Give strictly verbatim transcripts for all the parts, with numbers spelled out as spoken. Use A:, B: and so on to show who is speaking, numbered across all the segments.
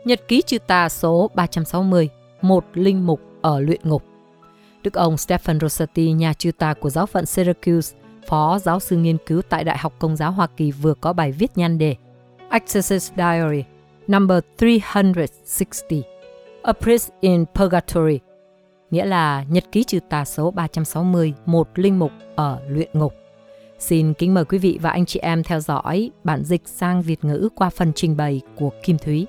A: Nhật ký chư tà số ba trăm sáu mươi, một linh mục ở luyện ngục. Đức ông Stephen Rossetti, nhà chư tà của giáo phận Syracuse, phó giáo sư nghiên cứu tại Đại học Công giáo Hoa Kỳ, vừa có bài viết nhan đề Exorcist Diary number ba trăm sáu mươi, A Priest in Purgatory, nghĩa là nhật ký trừ tà số ba trăm sáu mươi, một linh mục ở luyện ngục. Xin kính mời quý vị và anh chị em theo dõi bản dịch sang Việt ngữ qua phần trình bày của Kim Thúy.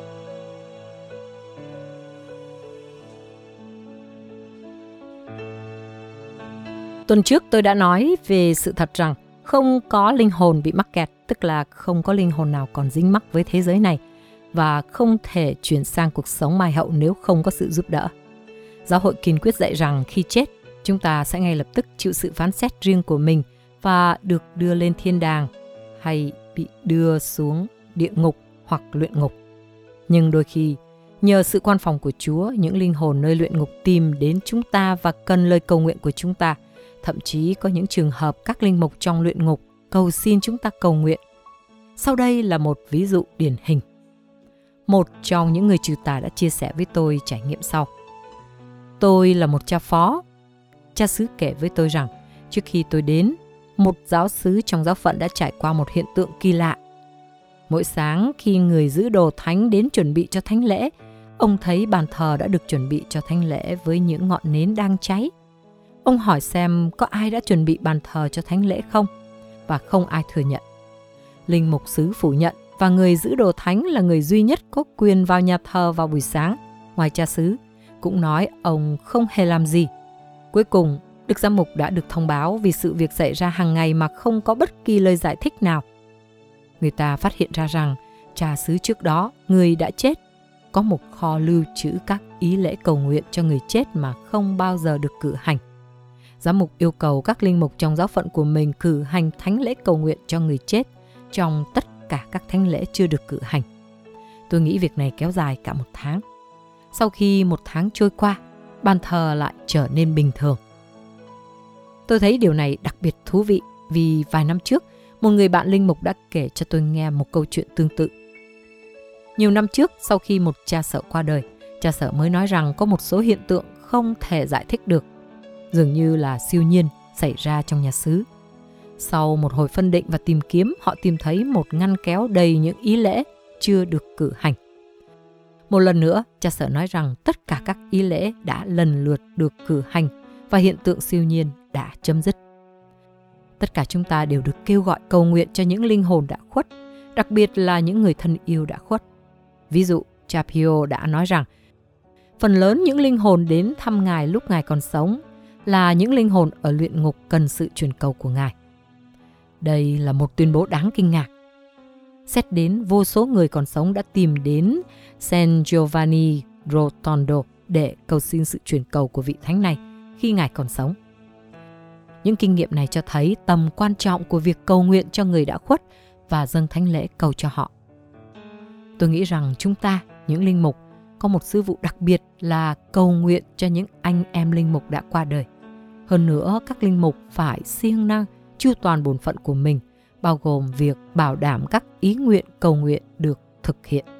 A: Tuần trước tôi đã nói về sự thật rằng không có linh hồn bị mắc kẹt, tức là không có linh hồn nào còn dính mắc với thế giới này và không thể chuyển sang cuộc sống mai hậu nếu không có sự giúp đỡ. Giáo hội kiên quyết dạy rằng khi chết, chúng ta sẽ ngay lập tức chịu sự phán xét riêng của mình và được đưa lên thiên đàng hay bị đưa xuống địa ngục hoặc luyện ngục. Nhưng đôi khi, nhờ sự quan phòng của Chúa, những linh hồn nơi luyện ngục tìm đến chúng ta và cần lời cầu nguyện của chúng ta. Thậm chí có những trường hợp các linh mục trong luyện ngục cầu xin chúng ta cầu nguyện. Sau đây là một ví dụ điển hình. Một trong những người trừ tà đã chia sẻ với tôi trải nghiệm sau. Tôi là một cha phó. Cha xứ kể với tôi rằng trước khi tôi đến, một giáo xứ trong giáo phận đã trải qua một hiện tượng kỳ lạ. Mỗi sáng khi người giữ đồ thánh đến chuẩn bị cho thánh lễ, ông thấy bàn thờ đã được chuẩn bị cho thánh lễ với những ngọn nến đang cháy. Ông hỏi xem có ai đã chuẩn bị bàn thờ cho thánh lễ không, và không ai thừa nhận. Linh mục xứ phủ nhận và người giữ đồ thánh là người duy nhất có quyền vào nhà thờ vào buổi sáng, ngoài cha xứ, cũng nói ông không hề làm gì. Cuối cùng, Đức Giám mục đã được thông báo vì sự việc xảy ra hàng ngày mà không có bất kỳ lời giải thích nào. Người ta phát hiện ra rằng cha xứ trước đó, người đã chết, có một kho lưu trữ các ý lễ cầu nguyện cho người chết mà không bao giờ được cử hành. Giám mục yêu cầu các linh mục trong giáo phận của mình cử hành thánh lễ cầu nguyện cho người chết trong tất cả các thánh lễ chưa được cử hành. Tôi nghĩ việc này kéo dài cả một tháng. Sau khi một tháng trôi qua, bàn thờ lại trở nên bình thường. Tôi thấy điều này đặc biệt thú vị vì vài năm trước, một người bạn linh mục đã kể cho tôi nghe một câu chuyện tương tự. Nhiều năm trước, sau khi một cha sở qua đời, cha sở mới nói rằng có một số hiện tượng không thể giải thích được, dường như là siêu nhiên xảy ra trong nhà xứ. Sau một hồi phân định và tìm kiếm, họ tìm thấy một ngăn kéo đầy những ý lễ chưa được cử hành. Một lần nữa, cha sở nói rằng tất cả các ý lễ đã lần lượt được cử hành và hiện tượng siêu nhiên đã chấm dứt. Tất cả chúng ta đều được kêu gọi cầu nguyện cho những linh hồn đã khuất, đặc biệt là những người thân yêu đã khuất. Ví dụ, cha Pio đã nói rằng phần lớn những linh hồn đến thăm Ngài lúc Ngài còn sống là những linh hồn ở luyện ngục cần sự truyền cầu của Ngài. Đây là một tuyên bố đáng kinh ngạc. Xét đến vô số người còn sống đã tìm đến San Giovanni Rotondo để cầu xin sự truyền cầu của vị thánh này khi Ngài còn sống. Những kinh nghiệm này cho thấy tầm quan trọng của việc cầu nguyện cho người đã khuất và dâng thánh lễ cầu cho họ. Tôi nghĩ rằng chúng ta, những linh mục, có một sứ vụ đặc biệt là cầu nguyện cho những anh em linh mục đã qua đời. Hơn nữa, các linh mục phải siêng năng chu toàn bổn phận của mình, bao gồm việc bảo đảm các ý nguyện cầu nguyện được thực hiện.